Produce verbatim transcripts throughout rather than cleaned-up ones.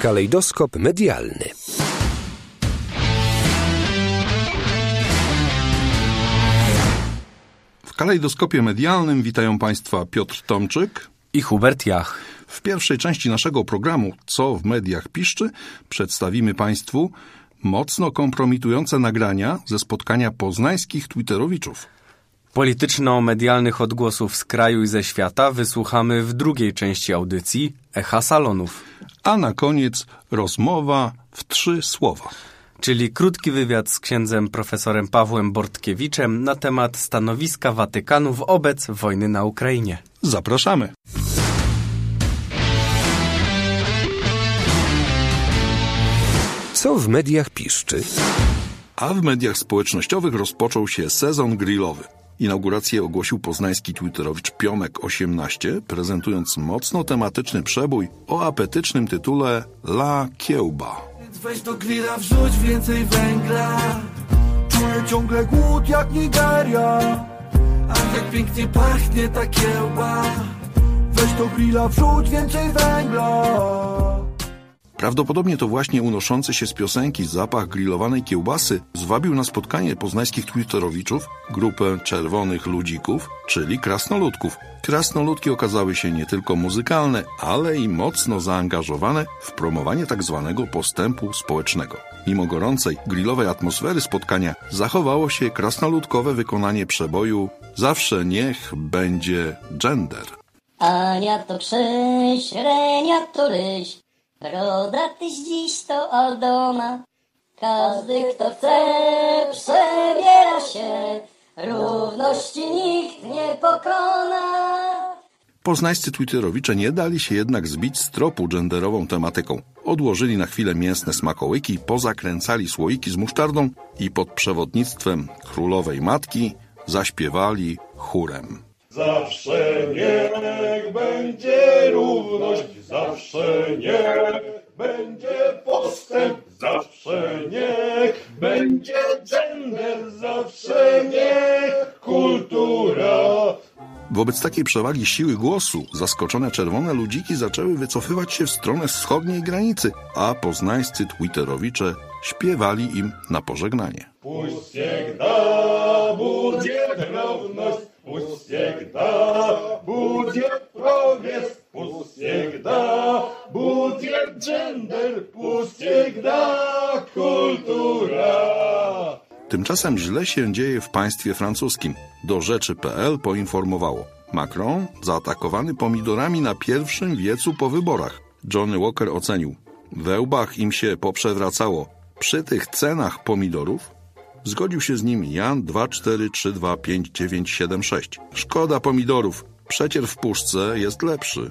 Kalejdoskop medialny. W kalejdoskopie medialnym witają Państwa Piotr Tomczyk i Hubert Jach. W pierwszej części naszego programu Co w mediach piszczy przedstawimy Państwu mocno kompromitujące nagrania ze spotkania poznańskich twitterowiczów. Polityczno-medialnych odgłosów z kraju i ze świata wysłuchamy w drugiej części audycji Echa Salonów. A na koniec rozmowa w trzy słowa. Czyli krótki wywiad z księdzem profesorem Pawłem Bortkiewiczem na temat stanowiska Watykanu wobec wojny na Ukrainie. Zapraszamy. Co w mediach piszczy? A w mediach społecznościowych rozpoczął się sezon grillowy. Inaugurację ogłosił poznański twitterowicz Piomek osiemnaście, prezentując mocno tematyczny przebój o apetycznym tytule La Kiełba. Weź do grilla, wrzuć więcej węgla. Czuję ciągle głód jak Nigeria. A jak pięknie pachnie ta kiełba. Weź do grilla, wrzuć więcej węgla. Prawdopodobnie to właśnie unoszący się z piosenki zapach grillowanej kiełbasy zwabił na spotkanie poznańskich twitterowiczów grupę czerwonych ludzików, czyli krasnoludków. Krasnoludki okazały się nie tylko muzykalne, ale i mocno zaangażowane w promowanie tak zwanego postępu społecznego. Mimo gorącej, grillowej atmosfery spotkania zachowało się krasnoludkowe wykonanie przeboju Zawsze niech będzie gender. Ania to krzyś, Renia to ryś, broda tyś dziś to Aldona. Każdy kto chce przebiera się, równości nikt nie pokona. Poznańscy twitterowicze nie dali się jednak zbić z tropu genderową tematyką. Odłożyli na chwilę mięsne smakołyki, pozakręcali słoiki z musztardą i pod przewodnictwem królowej matki zaśpiewali chórem. Zawsze niech będzie równość, zawsze niech będzie postęp, zawsze niech będzie gender, zawsze niech kultura. Wobec takiej przewagi siły głosu zaskoczone czerwone ludziki zaczęły wycofywać się w stronę wschodniej granicy, a poznańscy twitterowicze śpiewali im na pożegnanie. Puść всегда будет равность, пусть всегда будет прогресс, пусть всегда будет gender, пусть всегда kultura. Tymczasem źle się dzieje w państwie francuskim. Do rzeczy kropka pe el poinformowało. Macron zaatakowany pomidorami na pierwszym wiecu po wyborach. Johnny Walker ocenił. We łbach im się poprzewracało. Przy tych cenach pomidorów zgodził się z nim Jan dwa cztery trzy dwa pięć dziewięć siedem sześć. Szkoda pomidorów. Przecier w puszce jest lepszy.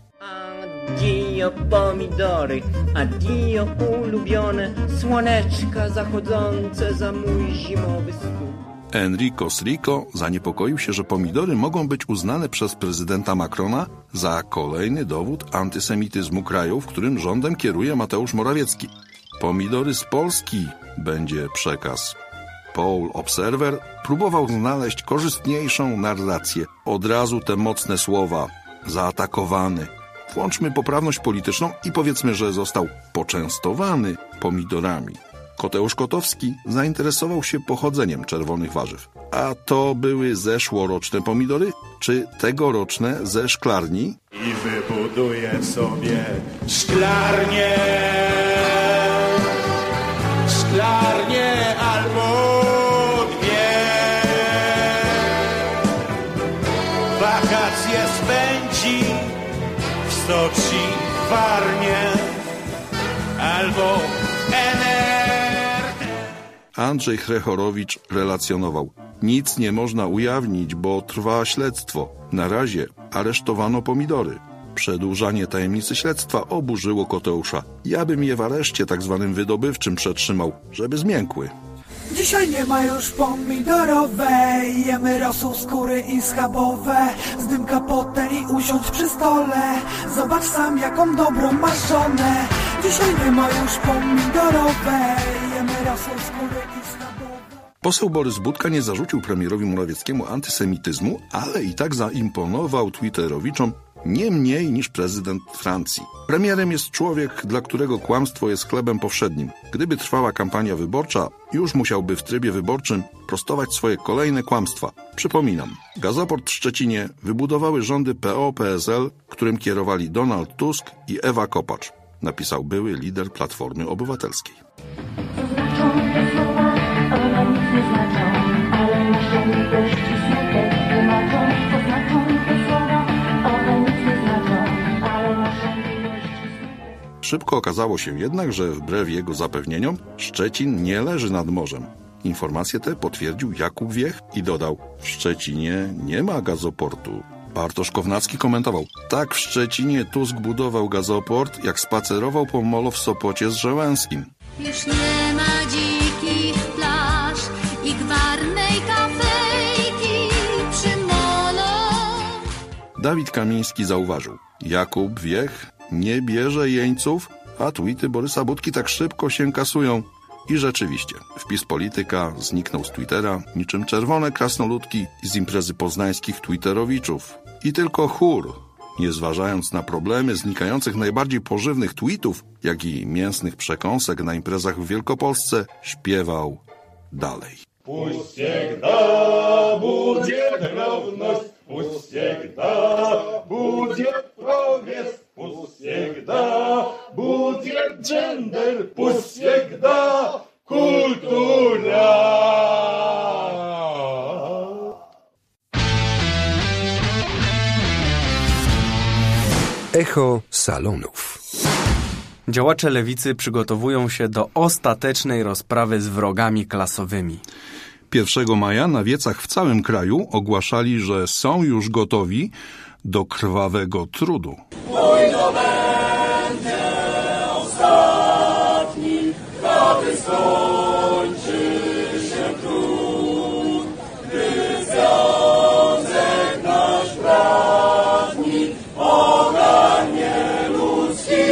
Addio pomidory, addio ulubione, słoneczka zachodzące za mój zimowy stół. Enrico Srico zaniepokoił się, że pomidory mogą być uznane przez prezydenta Macrona za kolejny dowód antysemityzmu kraju, w którym rządem kieruje Mateusz Morawiecki. Pomidory z Polski będzie przekaz. Paul Observer próbował znaleźć korzystniejszą narrację. Od razu te mocne słowa. Zaatakowany. Włączmy poprawność polityczną i powiedzmy, że został poczęstowany pomidorami. Koteusz Kotowski zainteresował się pochodzeniem czerwonych warzyw. A to były zeszłoroczne pomidory, czy tegoroczne ze szklarni? I wybuduję sobie szklarnię, szklarnię albo dwie. Wakacje spędzi w Soczi, w Warnie albo en er te. Andrzej Chrechorowicz relacjonował. Nic nie można ujawnić, bo trwa śledztwo. Na razie aresztowano pomidory. Przedłużanie tajemnicy śledztwa oburzyło Koteusza. Ja bym je w areszcie tak zwanym wydobywczym przetrzymał, żeby zmiękły. Dzisiaj nie ma już pomidorowej, jemy rosół, skóry i schabowe. Zdym kapotę i usiądź przy stole, zobacz sam jaką dobrą masz żonę. Dzisiaj nie ma już pomidorowej, jemy rosół, skóry i schabowe. Poseł Borys Budka nie zarzucił premierowi Morawieckiemu antysemityzmu, ale i tak zaimponował twitterowiczom nie mniej niż prezydent Francji. Premierem jest człowiek, dla którego kłamstwo jest chlebem powszednim. Gdyby trwała kampania wyborcza, już musiałby w trybie wyborczym prostować swoje kolejne kłamstwa. Przypominam, gazoport w Szczecinie wybudowały rządy P O P S L, którym kierowali Donald Tusk i Ewa Kopacz, napisał były lider Platformy Obywatelskiej. Szybko okazało się jednak, że wbrew jego zapewnieniom Szczecin nie leży nad morzem. Informacje te potwierdził Jakub Wiech i dodał: w Szczecinie nie ma gazoportu. Bartosz Kownacki komentował: tak w Szczecinie Tusk budował gazoport, jak spacerował po molo w Sopocie z Żeleńskim. Już nie ma dzikich plaż i gwarnej kafejki przy molo. Dawid Kamiński zauważył: Jakub Wiech nie bierze jeńców, a tweety Borysa Budki tak szybko się kasują. I rzeczywiście, wpis polityka zniknął z Twittera niczym czerwone krasnoludki z imprezy poznańskich twitterowiczów. I tylko chór, nie zważając na problemy znikających najbardziej pożywnych tweetów, jak i mięsnych przekąsek na imprezach w Wielkopolsce, śpiewał dalej. Пусть всегда будет равность, пусть всегда будет прогресс, пусть всегда будет джендер, пусть всегда культура. Echo salonów. Działacze lewicy przygotowują się do ostatecznej rozprawy z wrogami klasowymi. pierwszego maja na wiecach w całym kraju ogłaszali, że są już gotowi do krwawego trudu. Mój to będzie ostatni, aby skończy się trud, gdy związek nasz prawni ogarnie ludzki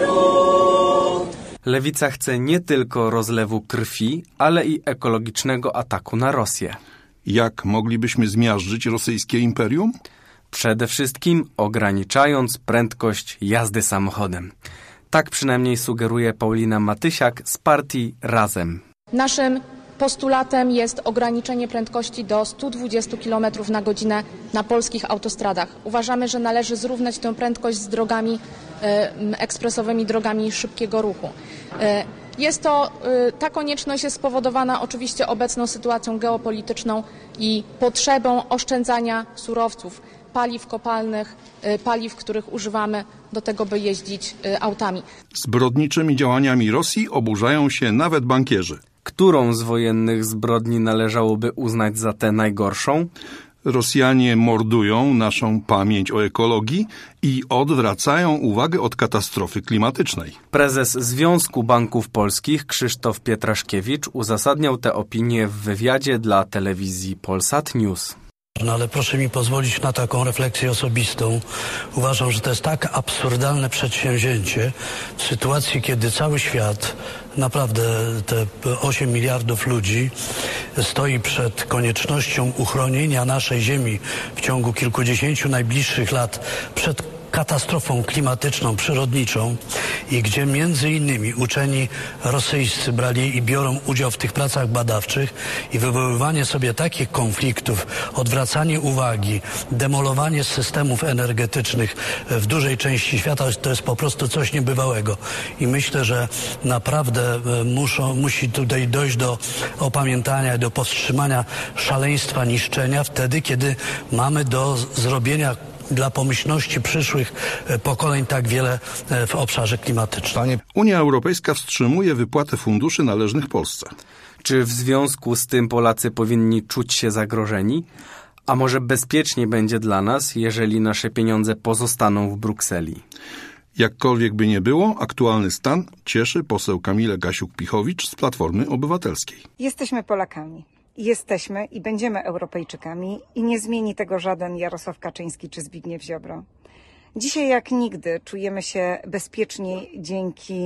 ród. Lewica chce nie tylko rozlewu krwi, ale i ekologicznego ataku na Rosję. Jak moglibyśmy zmiażdżyć rosyjskie imperium? Przede wszystkim ograniczając prędkość jazdy samochodem. Tak przynajmniej sugeruje Paulina Matysiak z partii Razem. Naszym postulatem jest ograniczenie prędkości do sto dwadzieścia kilometrów na godzinę na polskich autostradach. Uważamy, że należy zrównać tę prędkość z drogami e, ekspresowymi, drogami szybkiego ruchu. E, Jest to, ta konieczność jest spowodowana oczywiście obecną sytuacją geopolityczną i potrzebą oszczędzania surowców, paliw kopalnych, paliw, których używamy do tego, by jeździć autami. Zbrodniczymi działaniami Rosji oburzają się nawet bankierzy. Którą z wojennych zbrodni należałoby uznać za tę najgorszą? Rosjanie mordują naszą pamięć o ekologii i odwracają uwagę od katastrofy klimatycznej. Prezes Związku Banków Polskich Krzysztof Pietraszkiewicz uzasadniał tę opinię w wywiadzie dla telewizji Polsat News. No ale proszę mi pozwolić na taką refleksję osobistą. Uważam, że to jest tak absurdalne przedsięwzięcie w sytuacji, kiedy cały świat, naprawdę te osiem miliardów ludzi stoi przed koniecznością uchronienia naszej Ziemi w ciągu kilkudziesięciu najbliższych lat przed katastrofą klimatyczną, przyrodniczą i gdzie między innymi uczeni rosyjscy brali i biorą udział w tych pracach badawczych i wywoływanie sobie takich konfliktów, odwracanie uwagi, demolowanie systemów energetycznych w dużej części świata, to jest po prostu coś niebywałego. I myślę, że naprawdę muszą, musi tutaj dojść do opamiętania, do powstrzymania szaleństwa niszczenia wtedy, kiedy mamy do zrobienia dla pomyślności przyszłych pokoleń tak wiele w obszarze klimatycznym. Unia Europejska wstrzymuje wypłatę funduszy należnych Polsce. Czy w związku z tym Polacy powinni czuć się zagrożeni? A może bezpiecznie będzie dla nas, jeżeli nasze pieniądze pozostaną w Brukseli? Jakkolwiek by nie było, aktualny stan cieszy poseł Kamilę Gasiuk-Pichowicz z Platformy Obywatelskiej. Jesteśmy Polakami. Jesteśmy i będziemy Europejczykami i nie zmieni tego żaden Jarosław Kaczyński czy Zbigniew Ziobro. Dzisiaj jak nigdy czujemy się bezpieczniej dzięki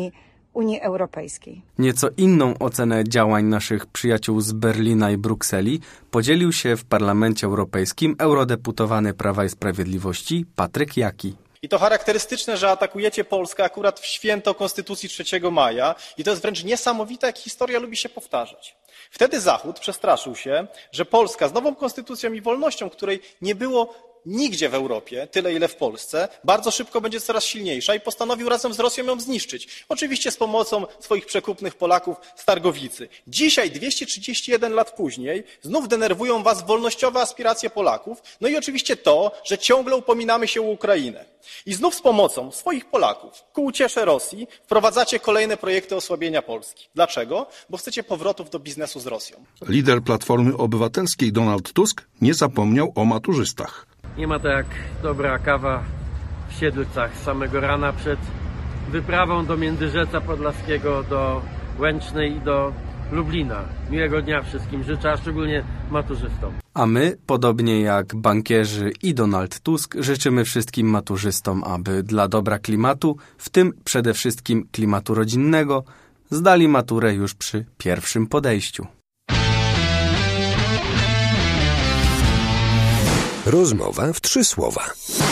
Unii Europejskiej. Nieco inną ocenę działań naszych przyjaciół z Berlina i Brukseli podzielił się w Parlamencie Europejskim eurodeputowany Prawa i Sprawiedliwości Patryk Jaki. I to charakterystyczne, że atakujecie Polskę akurat w święto Konstytucji trzeciego maja i to jest wręcz niesamowite, jak historia lubi się powtarzać. Wtedy Zachód przestraszył się, że Polska z nową konstytucją i wolnością, której nie było nigdzie w Europie, tyle ile w Polsce, bardzo szybko będzie coraz silniejsza i postanowił razem z Rosją ją zniszczyć. Oczywiście z pomocą swoich przekupnych Polaków z Targowicy. Dzisiaj, dwieście trzydzieści jeden lat później, znów denerwują was wolnościowe aspiracje Polaków, no i oczywiście to, że ciągle upominamy się o Ukrainę. I znów z pomocą swoich Polaków, ku uciesze Rosji, wprowadzacie kolejne projekty osłabienia Polski. Dlaczego? Bo chcecie powrotów do biznesu z Rosją. Lider Platformy Obywatelskiej Donald Tusk nie zapomniał o maturzystach. Nie ma to jak dobra kawa w Siedlcach z samego rana przed wyprawą do Międzyrzecza Podlaskiego, do Łęcznej i do Lublina. Miłego dnia wszystkim życzę, a szczególnie maturzystom. A my, podobnie jak bankierzy i Donald Tusk, życzymy wszystkim maturzystom, aby dla dobra klimatu, w tym przede wszystkim klimatu rodzinnego, zdali maturę już przy pierwszym podejściu. Rozmowa w trzy słowa.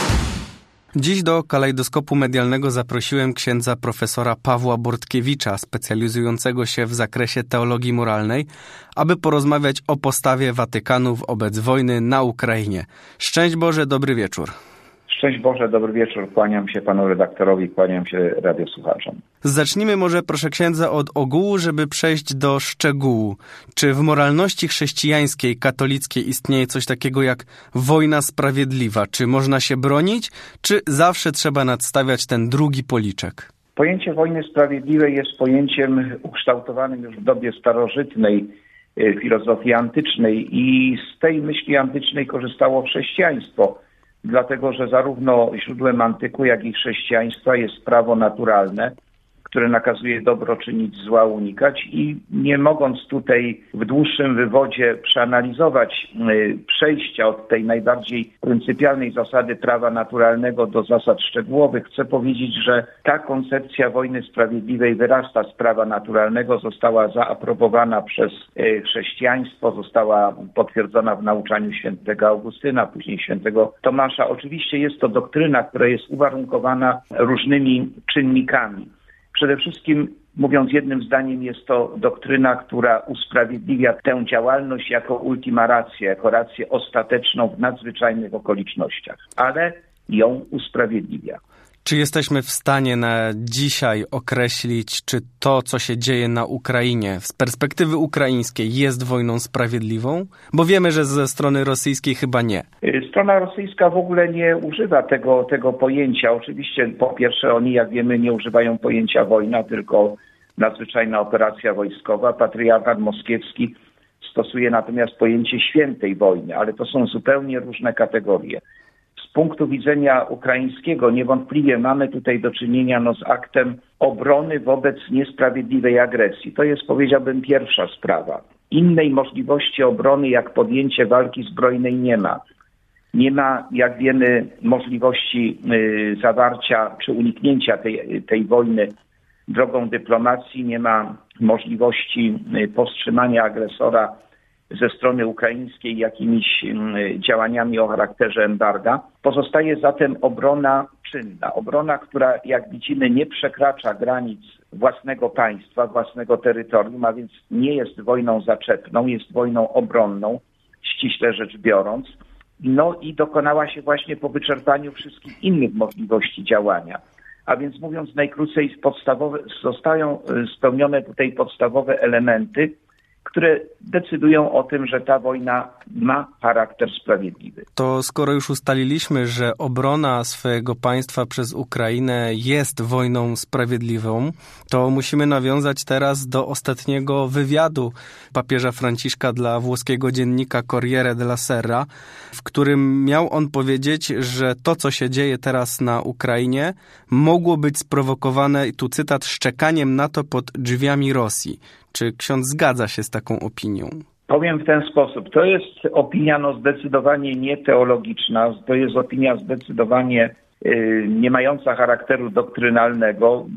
Dziś do kalejdoskopu medialnego zaprosiłem księdza profesora Pawła Bortkiewicza, specjalizującego się w zakresie teologii moralnej, aby porozmawiać o postawie Watykanu wobec wojny na Ukrainie. Szczęść Boże, dobry wieczór. Szczęść Boże, dobry wieczór. Kłaniam się panu redaktorowi, kłaniam się radiosłuchaczom. Zacznijmy może, proszę księdza, od ogółu, żeby przejść do szczegółu. Czy w moralności chrześcijańskiej, katolickiej istnieje coś takiego jak wojna sprawiedliwa? Czy można się bronić, czy zawsze trzeba nadstawiać ten drugi policzek? Pojęcie wojny sprawiedliwej jest pojęciem ukształtowanym już w dobie starożytnej, filozofii antycznej i z tej myśli antycznej korzystało chrześcijaństwo. Dlatego, że zarówno źródłem antyku, jak i chrześcijaństwa jest prawo naturalne, które nakazuje dobro czynić, zła unikać i nie mogąc tutaj w dłuższym wywodzie przeanalizować przejścia od tej najbardziej pryncypialnej zasady prawa naturalnego do zasad szczegółowych, chcę powiedzieć, że ta koncepcja wojny sprawiedliwej wyrasta z prawa naturalnego, została zaaprobowana przez chrześcijaństwo, została potwierdzona w nauczaniu świętego Augustyna, później świętego Tomasza. Oczywiście jest to doktryna, która jest uwarunkowana różnymi czynnikami. Przede wszystkim, mówiąc jednym zdaniem, jest to doktryna, która usprawiedliwia tę działalność jako ultima ratio, jako rację ostateczną w nadzwyczajnych okolicznościach, ale ją usprawiedliwia. Czy jesteśmy w stanie na dzisiaj określić, czy to, co się dzieje na Ukrainie z perspektywy ukraińskiej jest wojną sprawiedliwą? Bo wiemy, że ze strony rosyjskiej chyba nie. Strona rosyjska w ogóle nie używa tego, tego pojęcia. Oczywiście po pierwsze oni, jak wiemy, nie używają pojęcia wojna, tylko nadzwyczajna operacja wojskowa. Patriarchat moskiewski stosuje natomiast pojęcie świętej wojny, ale to są zupełnie różne kategorie. Z punktu widzenia ukraińskiego niewątpliwie mamy tutaj do czynienia no, z aktem obrony wobec niesprawiedliwej agresji. To jest, powiedziałbym, pierwsza sprawa. Innej możliwości obrony jak podjęcie walki zbrojnej nie ma. Nie ma, jak wiemy, możliwości y, zawarcia czy uniknięcia tej, tej wojny drogą dyplomacji. Nie ma możliwości y, powstrzymania agresora ze strony ukraińskiej jakimiś działaniami o charakterze embarga. Pozostaje zatem obrona czynna. Obrona, która, jak widzimy, nie przekracza granic własnego państwa, własnego terytorium, a więc nie jest wojną zaczepną, jest wojną obronną, ściśle rzecz biorąc. No i dokonała się właśnie po wyczerpaniu wszystkich innych możliwości działania. A więc mówiąc najkrócej, podstawowe, zostają spełnione tutaj podstawowe elementy, które decydują o tym, że ta wojna ma charakter sprawiedliwy. To skoro już ustaliliśmy, że obrona swojego państwa przez Ukrainę jest wojną sprawiedliwą, to musimy nawiązać teraz do ostatniego wywiadu papieża Franciszka dla włoskiego dziennika Corriere della Sera, w którym miał on powiedzieć, że to, co się dzieje teraz na Ukrainie, mogło być sprowokowane, i tu cytat, szczekaniem na to pod drzwiami Rosji. Czy ksiądz zgadza się z taką opinią? Powiem w ten sposób. To jest opinia no, zdecydowanie nieteologiczna. To jest opinia zdecydowanie y, nie mająca charakteru doktrynalnego.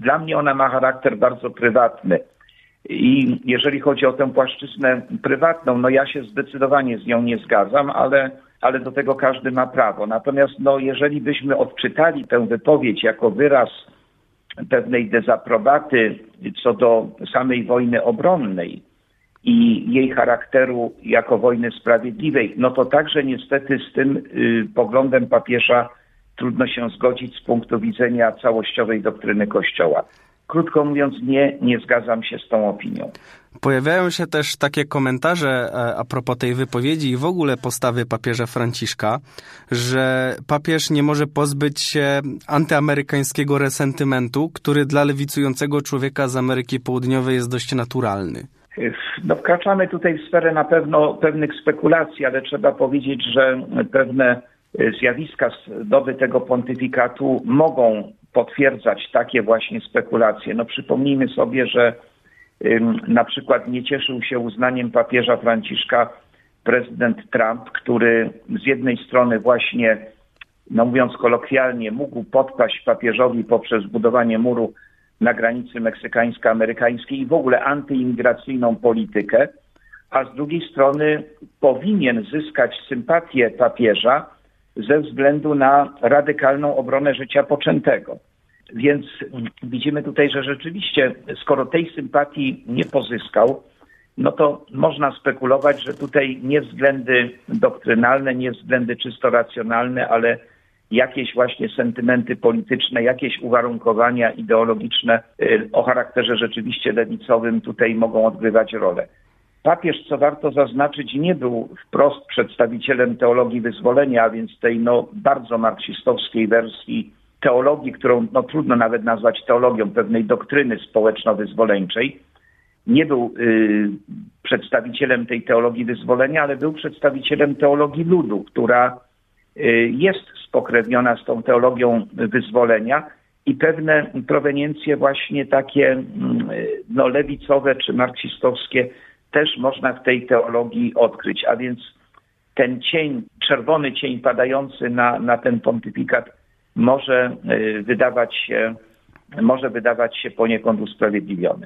dla mnie ona ma charakter bardzo prywatny. I jeżeli chodzi o tę płaszczyznę prywatną, no ja się zdecydowanie z nią nie zgadzam, ale, ale do tego każdy ma prawo. Natomiast no, jeżeli byśmy odczytali tę wypowiedź jako wyraz pewnej dezaprobaty co do samej wojny obronnej i jej charakteru jako wojny sprawiedliwej, no to także niestety z tym y, poglądem papieża trudno się zgodzić z punktu widzenia całościowej doktryny Kościoła. Krótko mówiąc, nie, nie zgadzam się z tą opinią. Pojawiają się też takie komentarze a propos tej wypowiedzi i w ogóle postawy papieża Franciszka, że papież nie może pozbyć się antyamerykańskiego resentymentu, który dla lewicującego człowieka z Ameryki Południowej jest dość naturalny. No, wkraczamy tutaj w sferę na pewno pewnych spekulacji, ale trzeba powiedzieć, że pewne zjawiska z doby tego pontyfikatu mogą potwierdzać takie właśnie spekulacje. No przypomnijmy sobie, że ym, na przykład nie cieszył się uznaniem papieża Franciszka prezydent Trump, który z jednej strony właśnie, no mówiąc kolokwialnie, mógł podpaść papieżowi poprzez budowanie muru na granicy meksykańsko-amerykańskiej i w ogóle antyimigracyjną politykę, a z drugiej strony powinien zyskać sympatię papieża ze względu na radykalną obronę życia poczętego. Więc widzimy tutaj, że rzeczywiście, skoro tej sympatii nie pozyskał, no to można spekulować, że tutaj nie względy doktrynalne, nie względy czysto racjonalne, ale jakieś właśnie sentymenty polityczne, jakieś uwarunkowania ideologiczne o charakterze rzeczywiście lewicowym tutaj mogą odgrywać rolę. Papież, co warto zaznaczyć, nie był wprost przedstawicielem teologii wyzwolenia, a więc tej no, bardzo marksistowskiej wersji teologii, którą no, trudno nawet nazwać teologią, pewnej doktryny społeczno-wyzwoleńczej. Nie był y, przedstawicielem tej teologii wyzwolenia, ale był przedstawicielem teologii ludu, która y, jest spokrewniona z tą teologią wyzwolenia i pewne proweniencje właśnie takie y, no, lewicowe czy marksistowskie też można w tej teologii odkryć, a więc ten cień, czerwony cień padający na, na ten pontyfikat może wydawać się, może wydawać się poniekąd usprawiedliwiony.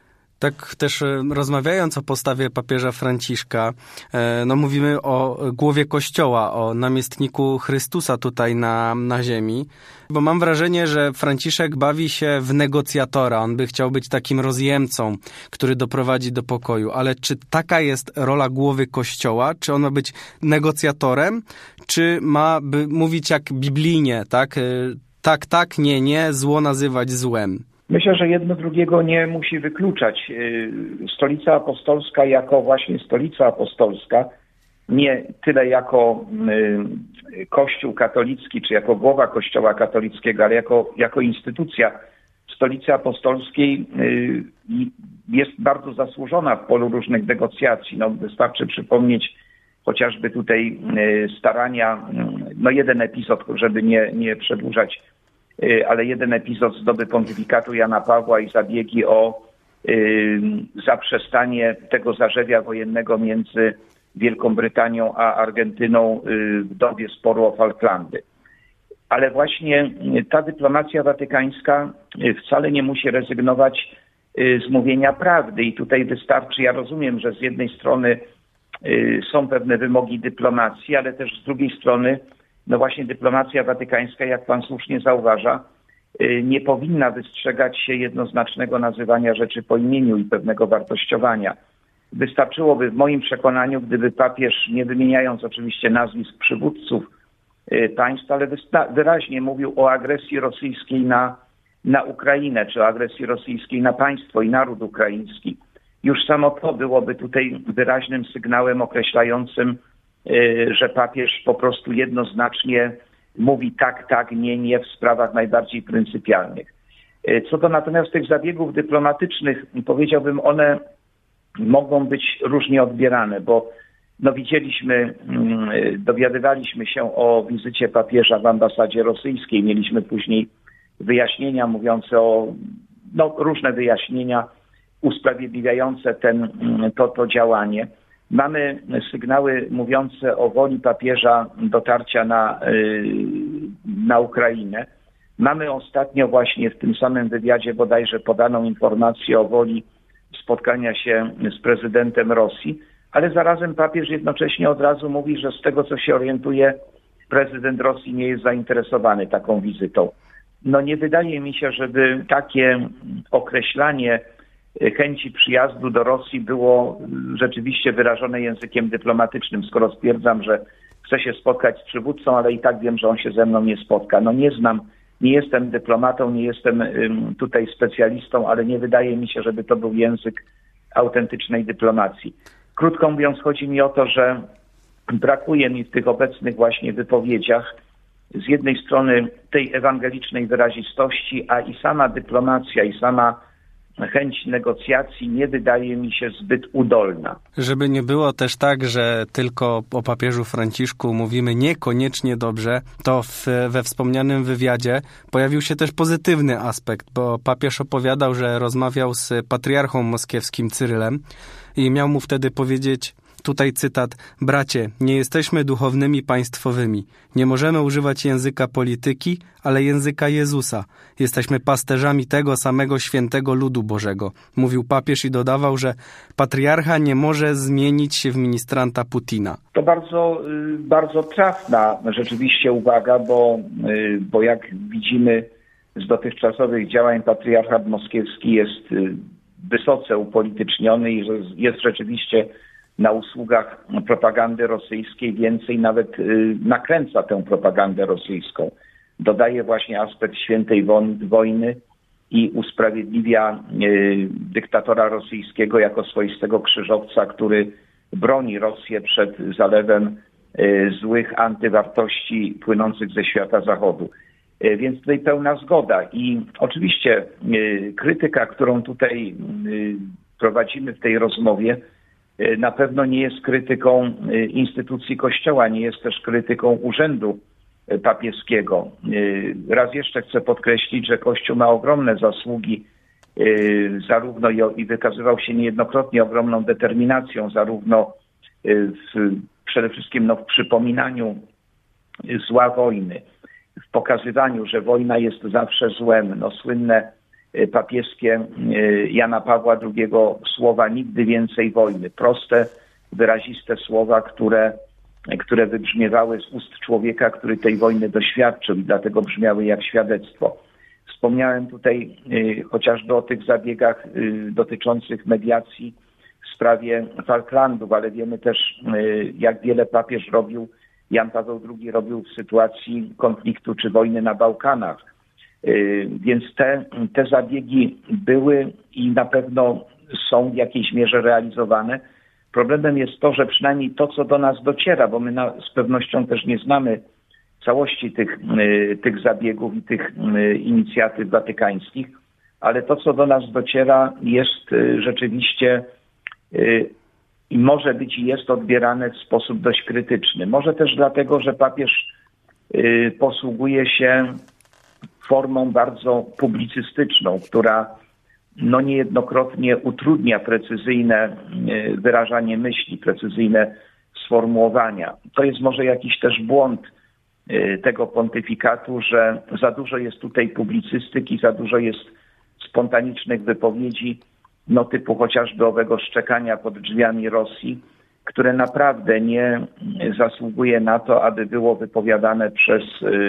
Tak też rozmawiając o postawie papieża Franciszka, no mówimy o głowie Kościoła, o namiestniku Chrystusa tutaj na, na ziemi, bo mam wrażenie, że Franciszek bawi się w negocjatora. On by chciał być takim rozjemcą, który doprowadzi do pokoju. Ale czy taka jest rola głowy Kościoła? Czy on ma być negocjatorem? Czy ma by mówić jak biblijnie, tak? Tak, tak, nie, nie, zło nazywać złem? Myślę, że jedno drugiego nie musi wykluczać. Stolica Apostolska jako właśnie Stolica Apostolska, nie tyle jako Kościół katolicki, czy jako głowa Kościoła katolickiego, ale jako, jako instytucja Stolicy Apostolskiej jest bardzo zasłużona w polu różnych negocjacji. No, wystarczy przypomnieć chociażby tutaj starania, no jeden epizod, żeby nie, nie przedłużać, ale jeden epizod z doby pontyfikatu Jana Pawła i zabiegi o y, zaprzestanie tego zarzewia wojennego między Wielką Brytanią a Argentyną y, w dobie sporu o Falklandy. Ale właśnie ta dyplomacja watykańska wcale nie musi rezygnować y, z mówienia prawdy i tutaj wystarczy, ja rozumiem, że z jednej strony y, są pewne wymogi dyplomacji, ale też z drugiej strony no właśnie dyplomacja watykańska, jak pan słusznie zauważa, nie powinna wystrzegać się jednoznacznego nazywania rzeczy po imieniu i pewnego wartościowania. Wystarczyłoby w moim przekonaniu, gdyby papież, nie wymieniając oczywiście nazwisk przywódców państw, ale wyraźnie mówił o agresji rosyjskiej na, na Ukrainę, czy o agresji rosyjskiej na państwo i naród ukraiński. Już samo to byłoby tutaj wyraźnym sygnałem określającym, że papież po prostu jednoznacznie mówi tak, tak, nie, nie w sprawach najbardziej pryncypialnych. Co do natomiast tych zabiegów dyplomatycznych, powiedziałbym, one mogą być różnie odbierane, bo no widzieliśmy, dowiadywaliśmy się o wizycie papieża w ambasadzie rosyjskiej, mieliśmy później wyjaśnienia mówiące o, no różne wyjaśnienia usprawiedliwiające ten, to, to działanie. Mamy sygnały mówiące o woli papieża dotarcia na, na Ukrainę. Mamy ostatnio właśnie w tym samym wywiadzie bodajże podaną informację o woli spotkania się z prezydentem Rosji, ale zarazem papież jednocześnie od razu mówi, że z tego co się orientuje, prezydent Rosji nie jest zainteresowany taką wizytą. No nie wydaje mi się, żeby takie określanie chęci przyjazdu do Rosji było rzeczywiście wyrażone językiem dyplomatycznym, skoro stwierdzam, że chcę się spotkać z przywódcą, ale i tak wiem, że on się ze mną nie spotka. No nie znam, nie jestem dyplomatą, nie jestem tutaj specjalistą, ale nie wydaje mi się, żeby to był język autentycznej dyplomacji. Krótko mówiąc, chodzi mi o to, że brakuje mi w tych obecnych właśnie wypowiedziach z jednej strony tej ewangelicznej wyrazistości, a i sama dyplomacja, i sama chęć negocjacji nie wydaje mi się zbyt udolna. Żeby nie było też tak, że tylko o papieżu Franciszku mówimy niekoniecznie dobrze, to w, we wspomnianym wywiadzie pojawił się też pozytywny aspekt, bo papież opowiadał, że rozmawiał z patriarchą moskiewskim Cyrylem i miał mu wtedy powiedzieć, tutaj cytat, bracie, nie jesteśmy duchownymi państwowymi. Nie możemy używać języka polityki, ale języka Jezusa. Jesteśmy pasterzami tego samego świętego ludu Bożego. Mówił papież i dodawał, że patriarcha nie może zmienić się w ministranta Putina. To bardzo, bardzo trafna rzeczywiście uwaga, bo, bo jak widzimy z dotychczasowych działań, patriarchat moskiewski jest wysoce upolityczniony i jest rzeczywiście na usługach propagandy rosyjskiej, więcej nawet nakręca tę propagandę rosyjską. Dodaje właśnie aspekt świętej wojny i usprawiedliwia dyktatora rosyjskiego jako swoistego krzyżowca, który broni Rosję przed zalewem złych antywartości płynących ze świata zachodu. Więc tutaj pełna zgoda. I oczywiście krytyka, którą tutaj prowadzimy w tej rozmowie, na pewno nie jest krytyką instytucji Kościoła, nie jest też krytyką urzędu papieskiego. Raz jeszcze chcę podkreślić, że Kościół ma ogromne zasługi zarówno i wykazywał się niejednokrotnie ogromną determinacją, zarówno w, przede wszystkim no, w przypominaniu zła wojny, w pokazywaniu, że wojna jest zawsze złem. No, słynne papieskie Jana Pawła drugiego słowa nigdy więcej wojny. Proste, wyraziste słowa, które, które wybrzmiewały z ust człowieka, który tej wojny doświadczył i dlatego brzmiały jak świadectwo. Wspomniałem tutaj y, chociażby o tych zabiegach y, dotyczących mediacji w sprawie Falklandów, ale wiemy też, y, jak wiele papież robił, Jan Paweł drugi robił w sytuacji konfliktu czy wojny na Bałkanach. Więc te, te zabiegi były i na pewno są w jakiejś mierze realizowane. Problemem jest to, że przynajmniej to, co do nas dociera, bo my na, z pewnością też nie znamy całości tych, tych zabiegów i tych inicjatyw watykańskich, ale to, co do nas dociera, jest rzeczywiście i może być i jest odbierane w sposób dość krytyczny. Może też dlatego, że papież posługuje się formą bardzo publicystyczną, która no niejednokrotnie utrudnia precyzyjne wyrażanie myśli, precyzyjne sformułowania. To jest może jakiś też błąd tego pontyfikatu, że za dużo jest tutaj publicystyki, za dużo jest spontanicznych wypowiedzi, no typu chociażby owego szczekania pod drzwiami Rosji, które naprawdę nie zasługuje na to, aby było wypowiadane przez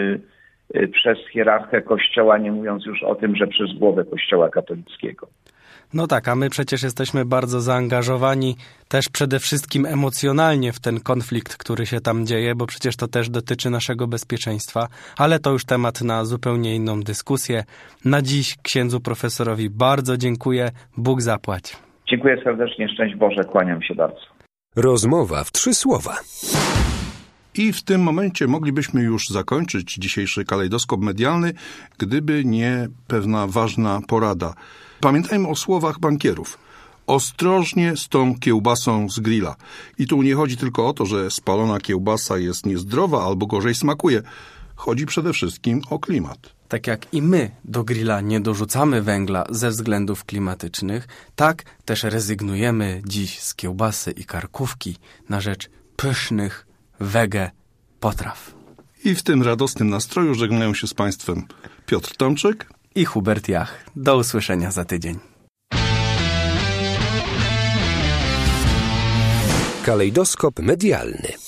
przez hierarchę Kościoła, nie mówiąc już o tym, że przez głowę Kościoła katolickiego. No tak, a my przecież jesteśmy bardzo zaangażowani też przede wszystkim emocjonalnie w ten konflikt, który się tam dzieje, bo przecież to też dotyczy naszego bezpieczeństwa, ale to już temat na zupełnie inną dyskusję. Na dziś księdzu profesorowi bardzo dziękuję. Bóg zapłać. Dziękuję serdecznie, szczęść Boże, kłaniam się bardzo. Rozmowa w trzy słowa. I w tym momencie moglibyśmy już zakończyć dzisiejszy kalejdoskop medialny, gdyby nie pewna ważna porada. Pamiętajmy o słowach bankierów. Ostrożnie z tą kiełbasą z grilla. I tu nie chodzi tylko o to, że spalona kiełbasa jest niezdrowa albo gorzej smakuje. Chodzi przede wszystkim o klimat. Tak jak i my do grilla nie dorzucamy węgla ze względów klimatycznych, tak też rezygnujemy dziś z kiełbasy i karkówki na rzecz pysznych wege potraw. I w tym radosnym nastroju żegnają się z Państwem Piotr Tomczyk i Hubert Jach. Do usłyszenia za tydzień. Kalejdoskop medialny.